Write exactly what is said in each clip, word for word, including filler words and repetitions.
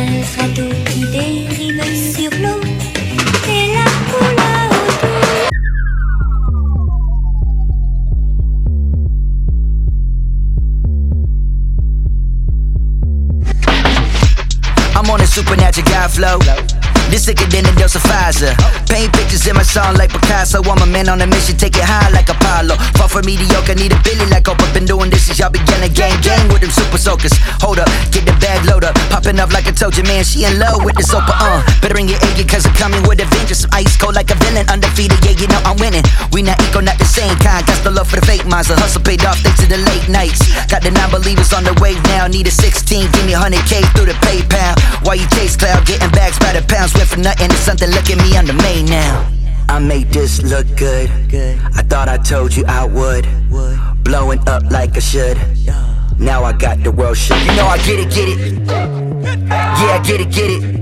un château qui dérive sur l'eau et la couleur autour. I'm on a supernatural guy flow. This sicker than a dose of Pfizer. Paint pictures in my song like Picasso. I'm a man on a mission, take it high like Apollo. Fall for mediocre, need a Billy like Oprah. Been doing this since y'all began a gang gang with them super soakers. Hold up, get the bag load up. Popping up like I told you, man, she in love with this Oprah, uh. Better bring your A, cause I'm coming with a vengeance. I'm ice cold like a villain, undefeated, yeah, you know I'm winning. We not equal, not the same kind. Got the love for the fake minds. The hustle paid off thanks to the late nights. Got the non-believers on the wave now. Need a sixteen, give me one hundred K through the PayPal. While you chase cloud, getting bags by the pounds. Went for nothing to something, look at me, I'm the main now. I made this look good. I thought I told you I would. Blowing up like I should. Now I got the world shook. You know I get it, get it. Yeah, I get it, get it.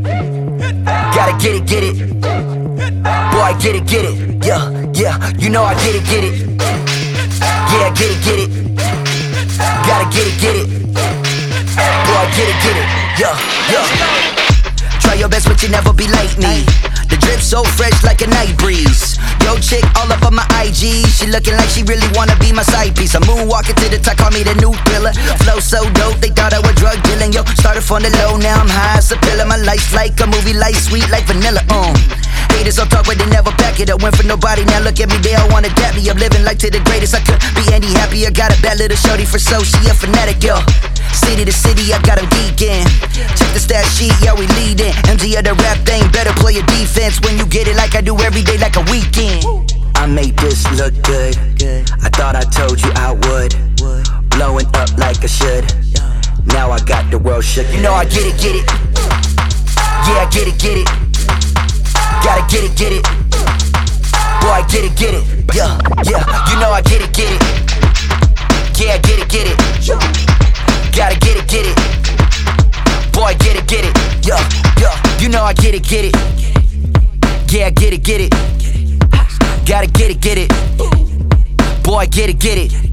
Gotta get it, get it. Boy, I get it, get it. Yeah, yeah, you know I get it, get it. Yeah, I get it, get it. Gotta get it, get it. Boy, I get it, get it. Yeah, yeah. Try your best, but you never be like me. The drip so fresh like a night breeze. Yo, chick all up on my I G. She looking like she really wanna be my side piece. I'm moonwalking to the top, call me the new thriller. Flow so dope, they thought I was drug dealing. Yo, started from the low, now I'm high as a pillar. My life's like a movie, light sweet like vanilla. Um, haters all talk, but they never back it up. Went for nobody, now look at me, they all wanna dap me. I'm living life to the greatest. I could be any happier. Got a bad little shorty for so she a fanatic, yo. City to city, I got 'em geeking. Check the stat sheet, yeah, we leading. M G of the rap thing, better play your defense when you get it like I do every day, like a weekend. I made this look good. I thought I told you I would. Blowing up like I should. Now I got the world shook. You know I get it, get it. Yeah, I get it, get it. Gotta get it, get it. Boy, I get it, get it. Yeah, yeah, you know I get it, get it. Yeah, I get it, get it. Gotta get it, get it. Boy, get it, get it. Yeah, yeah, you know I get it, get it. Yeah, I get it, get it. Gotta get it, get it. Boy, get it, get it.